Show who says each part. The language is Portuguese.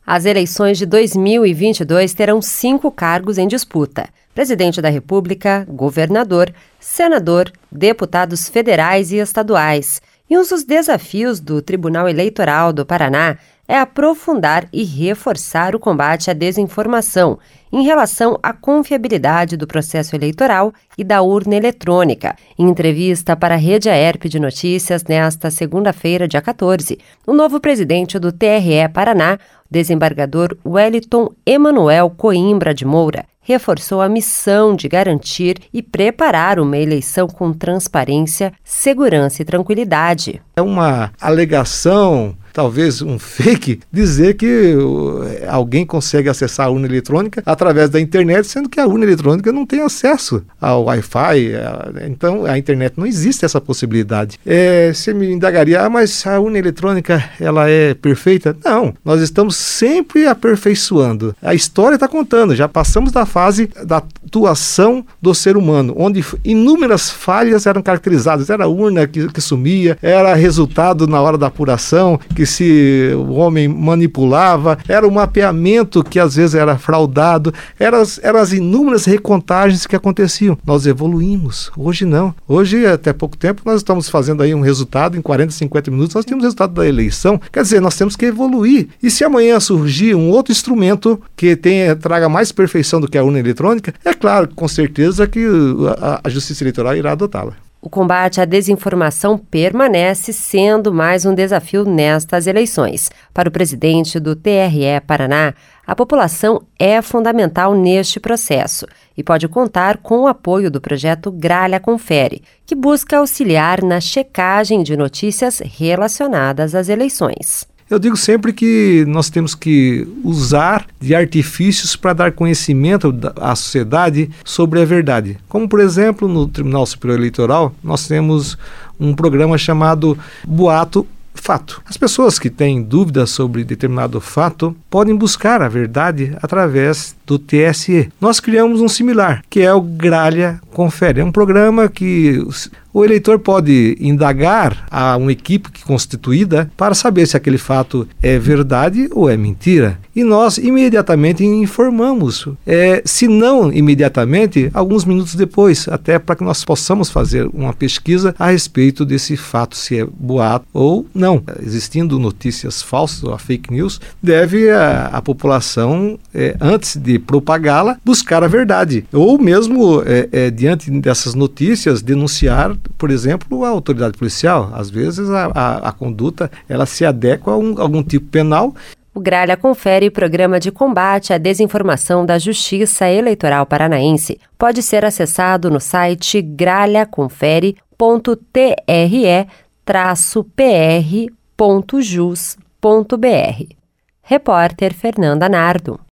Speaker 1: As eleições de 2022 terão 5 cargos em disputa: presidente da República, governador, senador, deputados federais e estaduais. E um dos desafios do Tribunal Eleitoral do Paraná é aprofundar e reforçar o combate à desinformação em relação à confiabilidade do processo eleitoral e da urna eletrônica. Em entrevista para a Rede AERP de Notícias, nesta segunda-feira, dia 14, o novo presidente do TRE Paraná, desembargador Wellington Emanuel Coimbra de Moura, reforçou a missão de garantir e preparar uma eleição com transparência, segurança e tranquilidade.
Speaker 2: É uma alegação, talvez um fake, dizer que alguém consegue acessar a urna eletrônica através da internet, sendo que a urna eletrônica não tem acesso ao Wi-Fi. Então, a internet não existe essa possibilidade. Você me indagaria, mas a urna eletrônica ela é perfeita? Não, nós estamos sempre aperfeiçoando. A história está contando, já passamos da fase da atuação do ser humano, onde inúmeras falhas eram caracterizadas. Era a urna que sumia, era resultado na hora da apuração, que se o homem manipulava, era o mapeamento que às vezes era fraudado, eram as inúmeras recontagens que aconteciam. Nós evoluímos, hoje não. Hoje, até pouco tempo, nós estamos fazendo aí um resultado, em 40, 50 minutos, nós temos o resultado da eleição. Quer dizer, nós temos que evoluir. E se amanhã surgir um outro instrumento que traga mais perfeição do que a urna eletrônica, é claro, com certeza que a Justiça Eleitoral irá adotá-la.
Speaker 1: O combate à desinformação permanece sendo mais um desafio nestas eleições. Para o presidente do TRE Paraná, a população é fundamental neste processo e pode contar com o apoio do projeto Gralha Confere, que busca auxiliar na checagem de notícias relacionadas às eleições.
Speaker 2: Eu digo sempre que nós temos que usar de artifícios para dar conhecimento à sociedade sobre a verdade. Como, por exemplo, no Tribunal Superior Eleitoral, nós temos um programa chamado Boato Fato. As pessoas que têm dúvidas sobre determinado fato podem buscar a verdade através do TSE. Nós criamos um similar, que é o Gralha Confere. É um programa que o eleitor pode indagar a uma equipe constituída para saber se aquele fato é verdade ou é mentira. E nós imediatamente informamos, se não imediatamente, alguns minutos depois, até para que nós possamos fazer uma pesquisa a respeito desse fato, se é boato ou não. Existindo notícias falsas ou fake news, deve a população, antes de propagá-la, buscar a verdade. Ou mesmo, diante dessas notícias, denunciar, por exemplo, a autoridade policial. Às vezes a conduta ela se adequa a algum tipo penal.
Speaker 1: O Gralha Confere, programa de combate à desinformação da Justiça Eleitoral Paranaense, pode ser acessado no site gralhaconfere.tre-pr.jus.br. Repórter Fernanda Nardo.